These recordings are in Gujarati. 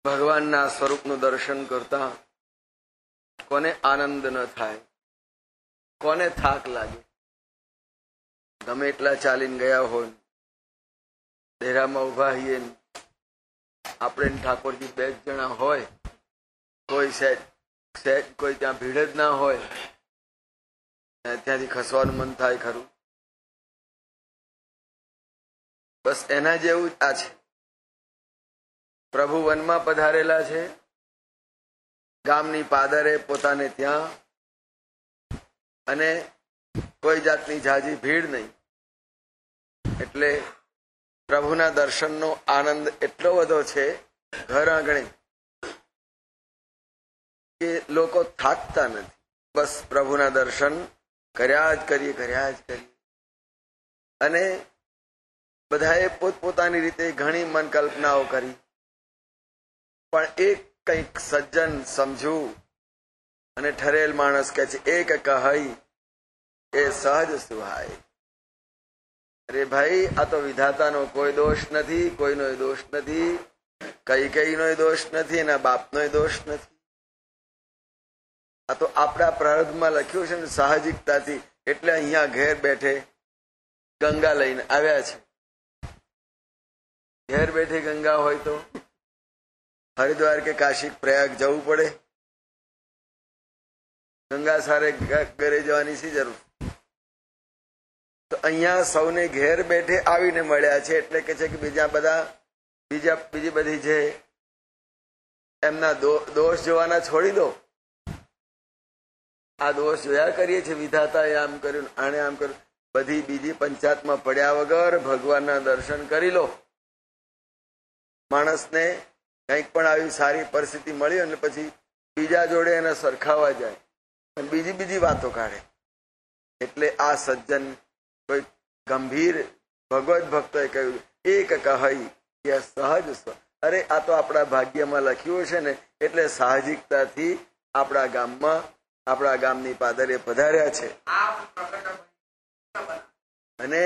ભગવાનના સ્વરૂપનું દર્શન કરતા કોને આનંદ ન થાય, કોને થાક લાગે? ગમે એટલા ચાલીને ગયા હોય, ડેરામાં ઉભા હઈએ, આપણે ઠાકોરજી 2 જણા હોય, કોઈ સહેજ કોઈ ત્યાં ભીડ જ ના હોય, ત્યાંથી ખસવાનું મન થાય ખરું? બસ એના જેવું જ આ છે. પ્રભુ વનમાં પધારેલા છે, ગામની પાદરે પોતાને ત્યાં, અને કોઈ જાતની ઝાઝી ભીડ નહીં. એટલે પ્રભુના દર્શનનો આનંદ એટલો બધો છે ઘર આંગણે કે લોકો થાકતા નથી. બસ પ્રભુના દર્શન કર્યા જ કરીએ. અને બધાએ પોતપોતાની રીતે ઘણી મન કલ્પનાઓ કરી, પણ એક કંઈક સજ્જન સમજુ અને ઠરેલ માણસ કહે છે, એક કહી એ સહજ સુહાય. અરે ભાઈ, આ તો વિધાતાનો કોઈ દોષ નથી, કોઈનો દોષ નથી, કઈનો દોષ નથી, એના બાપનો દોષ નથી. આ તો આપણા પ્રારબ્ધમાં લખ્યું છે ને સાહજિકતાથી. એટલે અહીંયા ઘેર બેઠે ગંગા લઈને આવ્યા છે. ઘેર બેઠે ગંગા હોય તો હરિદ્વાર કે કાશી પ્રયાગ જવું પડે? ગંગા સારે ઘરે જવાની શી જરૂર? તો અહીંયા સૌને ઘેર બેઠે આવીને મળ્યા છે. એટલે કે છે કે બીજી બધી જે એમના દોષ જોવાના છોડી દો. આ દોષ જોયા કરીએ છીએ, વિધાતાએ આમ કર્યું, આણે આમ કર્યું. બધી બીજી પંચાયતમાં પડ્યા વગર ભગવાનના દર્શન કરી લો. માણસને કંઈક પણ આવી સારી પરિસ્થિતિ મળી અને પછી બીજા જોડે એને સરખાવા જાય અને બીજી વાતો કાઢે. એટલે આ સજ્જન કોઈ ગંભીર ભગવત ભક્તોએ કહ્યું, એક કહી કે સહજ. અરે આ તો આપણા ભાગ્યમાં લખ્યું છે ને, એટલે સાહજિકતાથી આપણા ગામની પાદરે પધાર્યા છે. અને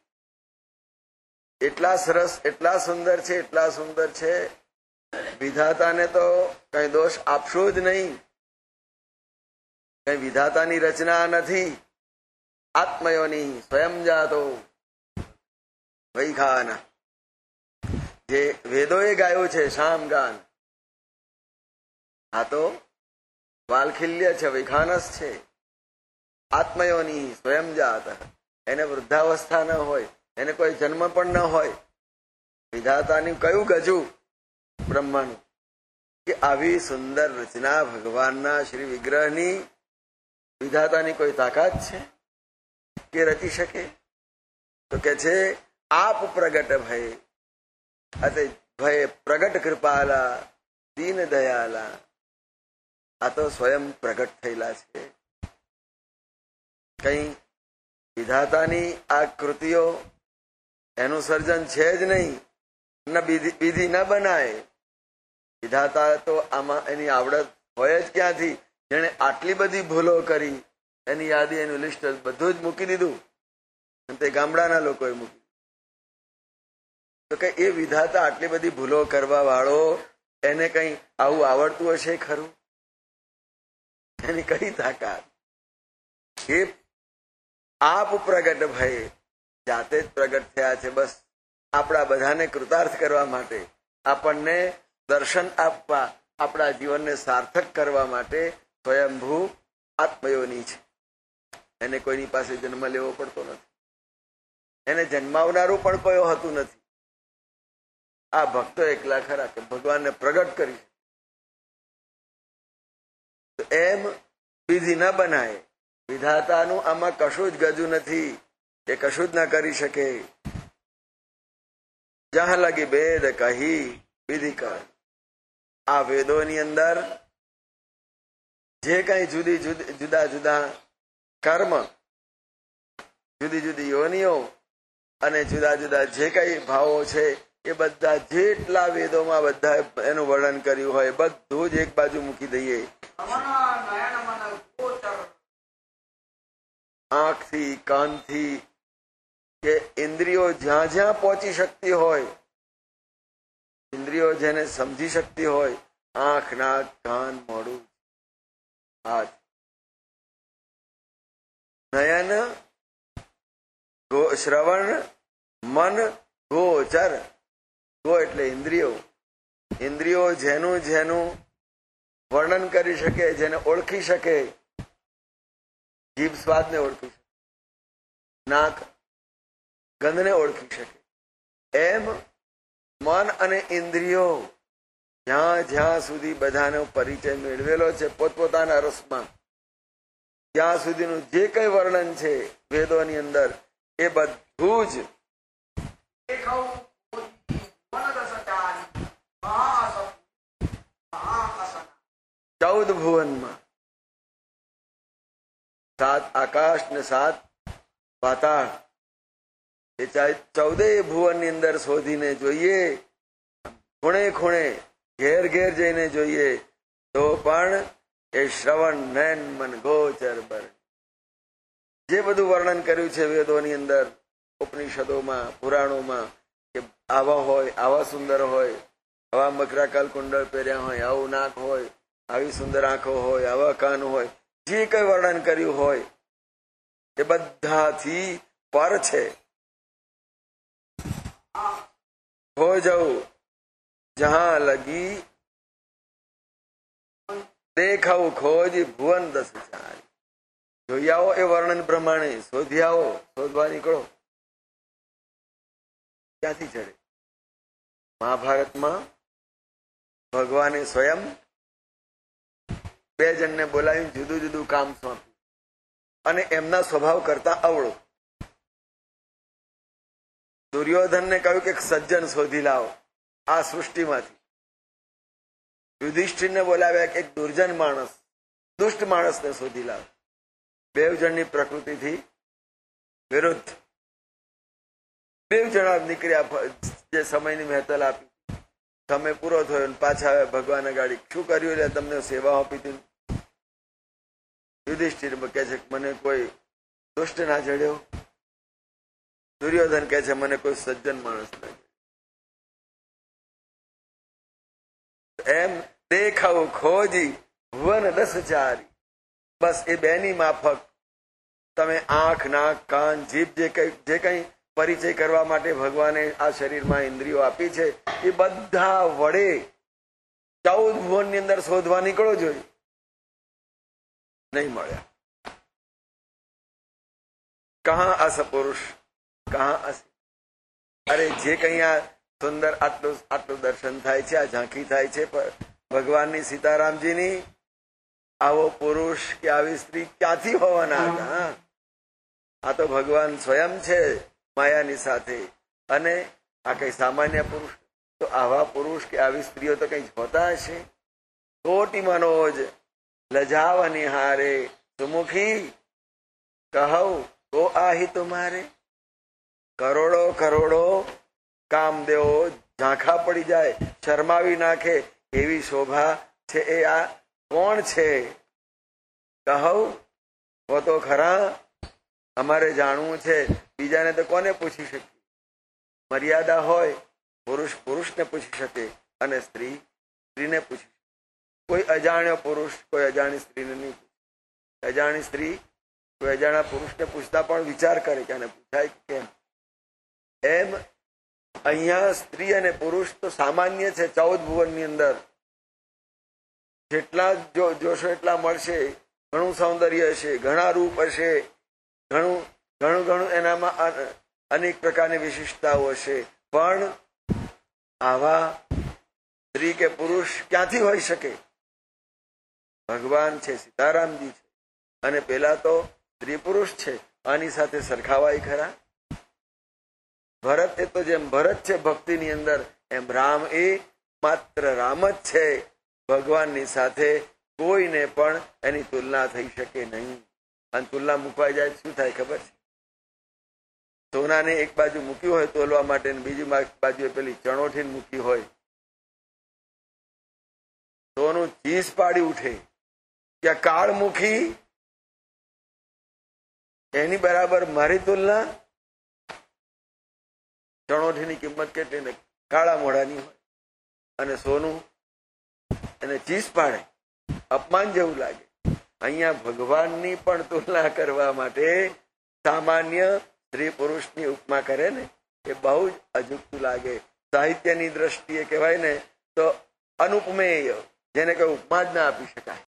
એટલા સરસ, એટલા સુંદર છે, વિધાતાને તો કઈ દોષ આપશો જ નહીં. કઈ વિધાતાની રચના નથી. આત્મયોની સ્વયં જાતો વૈખાના, જે વેદોએ ગાયું છે શામ ગાન, આ તો વાલખિલ્ય છે, વૈખાનસ છે. આત્મયોની સ્વયં જાત, એને વૃદ્ધાવસ્થા ન હોય, એને કોઈ જન્મ પણ ન હોય. વિધાતાની કયું ગજું બ્રહ્માનું કે આવી સુંદર રચના ભગવાનના શ્રી વિગ્રહની વિધાતાની કોઈ તાકાત છે કે રચી શકે? તો કે છે આપ પ્રગટ ભય, અતે ભય પ્રગટ કૃપાલા દીન દયાલા. આ તો સ્વયં પ્રગટ થયેલા છે. કઈ વિધાતાની આ કૃતિઓ એનું સર્જન છે જ નહીં, વિધિ ન બનાય. વિધાતા તો આમાં એની આવડત હોય જ ક્યાંથી? જેને આટલી બધી ભૂલો કરી એની યાદી, એનું લિસ્ટ બધું જ મૂકી દીધું, અને તે ગામડાના લોકોએ મૂકી. તો કઈ એ વિધાતા આટલી બધી ભૂલો કરવા વાળો એને કઈ આવું આવડતું હશે ખરું? એની કઈ તાકાત? એ આપ પ્રગટ ભય, જાતે જ પ્રગટ થયા છે. બસ આપણા બધાને કૃતાર્થ કરવા માટે, આપણને દર્શન આપવા, આપણા જીવનને સાર્થક કરવા માટે સ્વયંભૂ આત્મયોની છે. એને કોઈની પાસે જન્મ લેવો પડતો નથી. એને જન્માવનારું પણ કોઈ હોતું નથી. આ ભક્તો એકલા ખરા કે ભગવાનને પ્રગટ કરી. તો એમ વિધિ ન બનાય. વિધાતાનું આમાં કશું જ ગજુ નથી, એ કશું જ ના કરી શકે. જહાં લગી વેદ કહી વિધિ કર. આ વેદોની અંદર જે કઈ જુદા જુદા કર્મ, જુદી જુદી યોનિઓ અને જુદા જુદા જે કઈ ભાવો છે, એ બધા જેટલા વેદોમાં બધા એનું વર્ણન કર્યું હોય બધું જ એક બાજુ મૂકી દઈએ. આંખથી, કાનથી કે ઇન્દ્રિયો જ્યાં જ્યાં પહોંચી શકતી હોય ઇન્દ્રિયો જેને સમજી શકતી હોય, આંખ, નાક, કાન, મોઢું, હાથ, નયન, શ્રવણ, મન, ગોચર. ગો એટલે ઇન્દ્રિયો. ઇન્દ્રિયો જેનું જેનું વર્ણન કરી શકે, જેને ઓળખી શકે, જીભ સ્વાદને ઓળખી શકે, નાક ગંધને ઓળખી શકે, એમ મન અને ઇન્દ્રિયો જ્યાં જ્યાં સુધી બધાનો પરિચય મેળવેલો છે પોતપોતાના રસમાં, ત્યાં સુધીનું જે કઈ વર્ણન છે વેદોની અંદર, એ બધું જ ચૌદ ભુવનમાં, 7 આકાશ ને 7 પાતાળ, એ 14 ભુવનની અંદર શોધીને જોઈએ, ખૂણે ખૂણે ઘેર ઘેર જઈને જોઈએ, તો પણ એ શ્રવણ, નયન, મન, ગોચર, બર જે બધું વર્ણન કર્યું છે વેદોની અંદર, ઉપનિષદોમાં, પુરાણોમાં, કે આવા હોય, આવા સુંદર હોય, આવા મકરાકાલ કુંડળ પહેર્યા હોય, આવું નાક હોય, આવી સુંદર આંખો હોય, આવા કાન હોય, જે કઈ વર્ણન કર્યું હોય એ બધાથી પર છે. હો જાઉં જહાં લગી દેખાવું ખોજ ભુવન 10 ચારી. જોઈ આવો એ વર્ણન પ્રમાણે, શોધી આવો, શોધવા નીકળો. ક્યાંથી ચડે? મહાભારતમાં ભગવાને સ્વયં 2 જણને બોલાવી જુદું જુદું કામ સોંપ્યું અને એમના સ્વભાવ કરતા અવળો. દુર્યોધનને કહ્યું કે સજ્જન શોધી લાવો આ સૃષ્ટિમાંથી. યુધિષ્ઠિરને બોલાવ્યા કે એક દુર્જન માણસ, દુષ્ટ માણસને શોધી લાવો. 2 જણની પ્રકૃતિથી વિરુદ્ધ 2 જણા નીકળ્યા. જે સમયની મહેતલ આપી, સમય પૂરો થયો ને પાછા આવ્યા ભગવાન ગાડી. શું કર્યું? એટલે તમને સેવા આપી હતી. યુધિષ્ઠિર કહે છે મને કોઈ દુષ્ટ ના જડ્યો. દુર્યોધન કહે છે મને કોઈ સજ્જન માણસ ના. એમ દેખાવું ખોજી ભુવન 10 ચારી. બસ એ 2 ની માફક તમે આંખ, નાક, કાન, જીભ, જે કઈ પરિચય કરવા માટે ભગવાને આ શરીરમાં ઇન્દ્રિયો આપી છે, એ બધા વડે 14 ભુવનની અંદર શોધવા નીકળો જોઈએ. નહીં મળ્યા. કહા અસ પુરુષ, કહા અસ. અરે જે કઈ આ સુંદર આટલું દર્શન થાય છે, આ ઝાંખી થાય છે ભગવાનની, સીતારામજીની, આવો પુરુષ કે આવી સ્ત્રી ક્યાંથી હોવાના હતા? આ તો ભગવાન સ્વયં છે માયાની સાથે. અને આ કઈ સામાન્ય પુરુષ? તો આવા પુરુષ કે આવી સ્ત્રીઓ તો કઈ હોતા હશે? કોટી મનોજ લજાવની હારે સુમુખી કહું તો આહી તુમારે. કરોડો કરોડો કામદેવો ઝાંખા પડી જાય, શરમાવી નાખે એવી શોભા છે એ આ કોણ છે? કહું હો તો ખરા, અમારે જાણવું છે. બીજાને તો કોને પૂછી શકીએ? મર્યાદા હોય, પુરુષ પુરુષને પૂછી શકે અને સ્ત્રી સ્ત્રીને પૂછી શકે. કોઈ અજાણ્યો પુરુષ કોઈ અજાણી સ્ત્રીને નહીં પૂછે. અજાણી સ્ત્રી કોઈ અજાણા પુરુષને પૂછતા પણ વિચાર કરે કે આને પૂછાય કેમ. એમ અહીંયા સ્ત્રી અને પુરુષ તો સામાન્ય છે 14 ભુવનની અંદર. જેટલા જોશો એટલા મળશે. ઘણું સૌંદર્ય હશે, ઘણા રૂપ હશે, ઘણું ઘણું ઘણું એનામાં અનેક પ્રકારની વિશિષ્ટતાઓ હશે. પણ આવા સ્ત્રી કે પુરુષ ક્યાંથી હોઈ શકે? ભગવાન છે, સીતારામજી છે, અને પેલા તો સ્ત્રી પુરુષ છે. આની સાથે સરખાવાય ખરા? ભરત એ તો જેમ ભરત છે ભક્તિની અંદર, એમ રામ એ માત્ર રામ જ છે. ભગવાનની સાથે કોઈને પણ એની તુલના થઈ શકે નહીં. અને તુલના મૂકવાઈ જાય શું થાય ખબર છે? સોનાને એક બાજુ મૂક્યું હોય તોલવા માટે, બીજી બાજુ પેલી ચણોઠી મૂકી હોય, સોનું ચીસ પાડી ઉઠે. કે કાળ મૂકી એની બરાબર મારી તુલના? ચણોઠીની કિંમત કેટલી ને કાળા મોઢાની હોય. અને સોનું એને ચીસ પાડે, અપમાન જેવું લાગે. અહીંયા ભગવાનની પણ તુલના કરવા માટે સામાન્ય સ્ત્રી પુરુષની ઉપમા કરે ને એ બહુ જ અજુગતું લાગે. સાહિત્યની દ્રષ્ટિએ કહેવાય ને તો અનુપમેય, જેને કોઈ ઉપમા જ ના આપી શકાય.